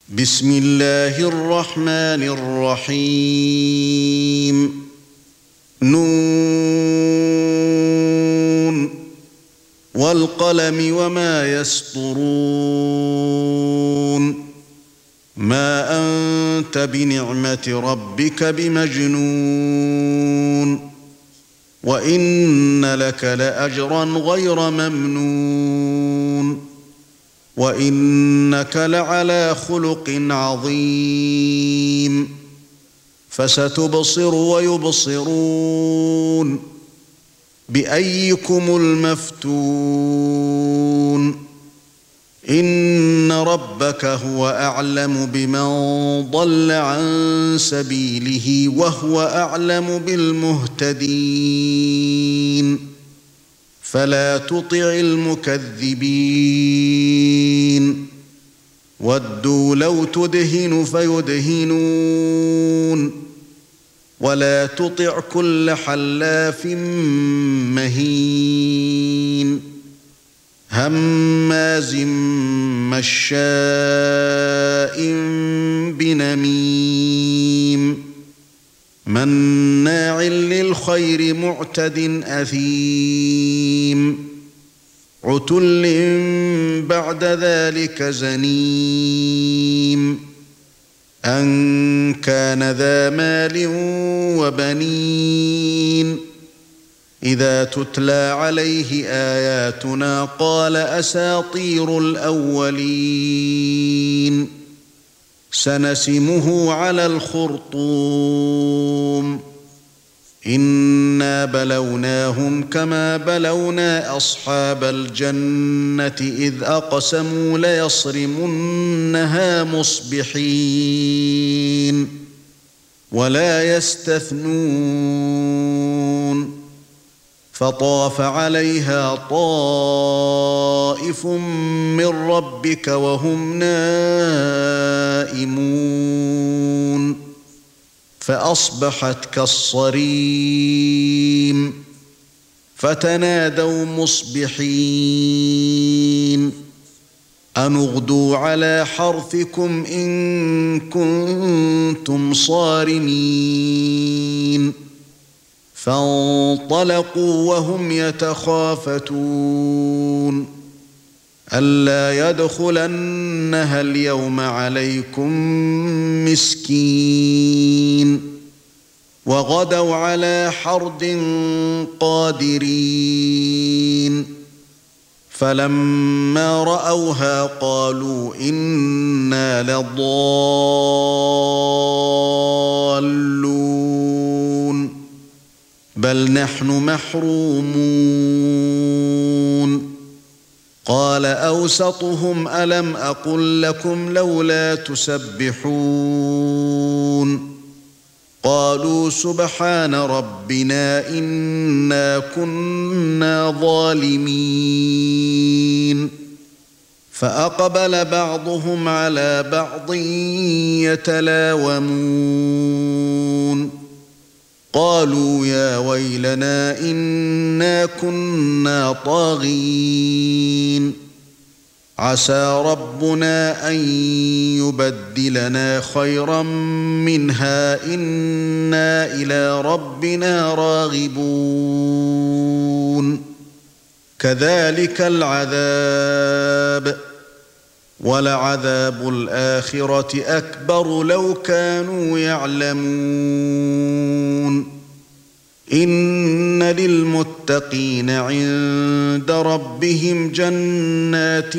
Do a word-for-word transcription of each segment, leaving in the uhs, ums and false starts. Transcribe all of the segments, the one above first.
بسم الله الرحمن الرحيم نون والقلم وما يسطرون ما أنت بنعمة ربك بمجنون وإن لك لأجرا غير ممنون وإنك لعلى خلق عظيم فستبصر ويبصرون بأيكم المفتون إن ربك هو أعلم بمن ضل عن سبيله وهو أعلم بالمهتدين فلا تطع المكذبين ودوا لو تدهن فيدهنون ولا تطع كل حلاف مهين هماز مشاء بنميم مناع للخير معتد أثيم عتل بعد ذلك زنيم أن كان ذا مال وبنين إذا تتلى عليه آياتنا قال أساطير الأولين سنسمه على الخرطوم إنا بلوناهم كما بلونا أصحاب الجنة إذ أقسموا ليصرمنها مصبحين ولا يستثنون فطاف عليها طائف من ربك وهم نائمون فأصبحت كالصريم فتنادوا مصبحين أن اغدوا على حرثكم إن كنتم صارمين فانطلقوا وهم يتخافتون ألا يدخلنها اليوم عليكم مسكين وغدوا على حرد قادرين فلما رأوها قالوا إنا لضالون بل نحن محرومون قال أوسطهم ألم أقل لكم لولا تسبحون قالوا سبحان ربنا إنا كنا ظالمين فأقبل بعضهم على بعض يتلاومون قالوا يا ويلنا إنا كنا طاغين عسى ربنا أن يبدلنا خيرا منها إنا إلى ربنا راغبون كذلك العذاب ولعذاب الآخرة أكبر لو كانوا يعلمون إن للمتقين عند ربهم جنات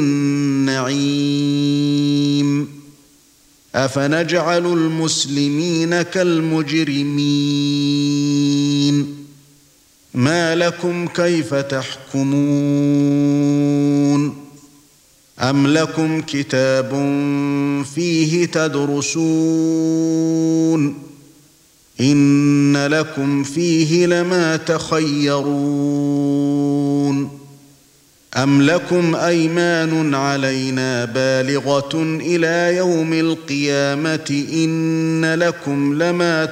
النعيم أفنجعل المسلمين كالمجرمين ما لكم كيف تحكمون أم لكم كتاب فيه تدرسون إن لكم فيه لما تخيرون أم لكم أيمان علينا بالغة إلى يوم القيامة إن لكم لما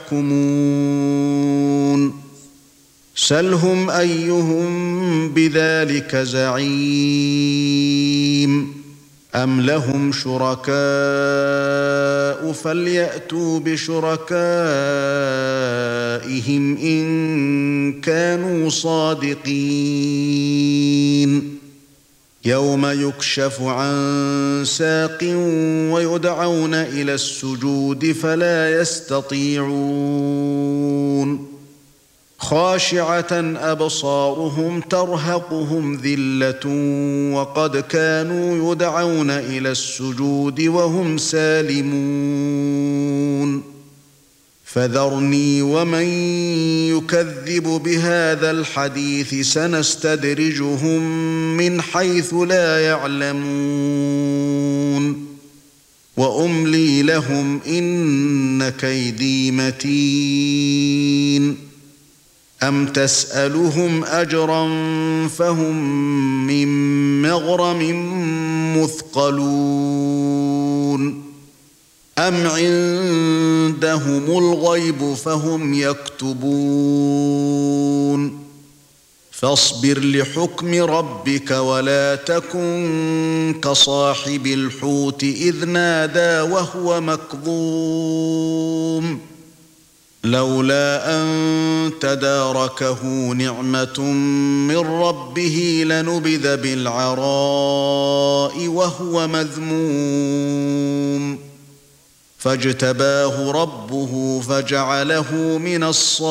تحكمون سلهم أيهم بذلك زعيم أَمْ لَهُمْ شُرَكَاءُ فَلْيَأْتُوا بِشُرَكَائِهِمْ إِن كَانُوا صَادِقِينَ يَوْمَ يُكْشَفُ عَن سَاقٍ وَيُدْعَوْنَ إِلَى السُّجُودِ فَلَا يَسْتَطِيعُونَ خَاشِعَةً أَبْصَارُهُمْ تَرْهَقُهُمْ ذِلَّةٌ وَقَدْ كَانُوا يُدْعَوْنَ إِلَى السُّجُودِ وَهُمْ سَالِمُونَ فَذَرْنِي وَمَن يُكَذِّبُ بِهَذَا الْحَدِيثِ سَنَسْتَدْرِجُهُم مِّنْ حَيْثُ لَا يَعْلَمُونَ وَأُمْلِي لَهُمْ إِنَّ كَيْدِي مَتِينٌ أَمْ تَسْأَلُهُمْ أَجْرًا فَهُمْ مِنْ مَغْرَمٍ مُثْقَلُونَ أَمْ عِندَهُمُ الْغَيْبُ فَهُمْ يَكْتُبُونَ فَاصْبِرْ لِحُكْمِ رَبِّكَ وَلَا تَكُنْ كَصَاحِبِ الْحُوتِ إِذْ نَادَى وَهُوَ مَكْظُومٌ لولا أن تداركه نعمة من ربه لنبذ بالعراء وهو مذموم فاجتباه ربه فجعله من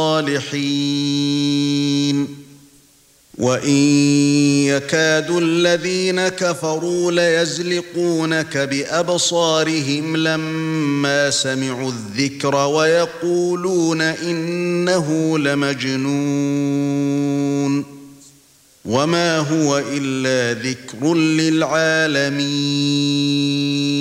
الصالحين وَإِن يَكَادُ الَّذِينَ كَفَرُوا لَيَزْلِقُونَكَ بِأَبْصَارِهِمْ لَمَّا سَمِعُوا الذِّكْرَ وَيَقُولُونَ إِنَّهُ لَمَجْنُونٌ وَمَا هُوَ إِلَّا ذِكْرٌ لِلْعَالَمِينَ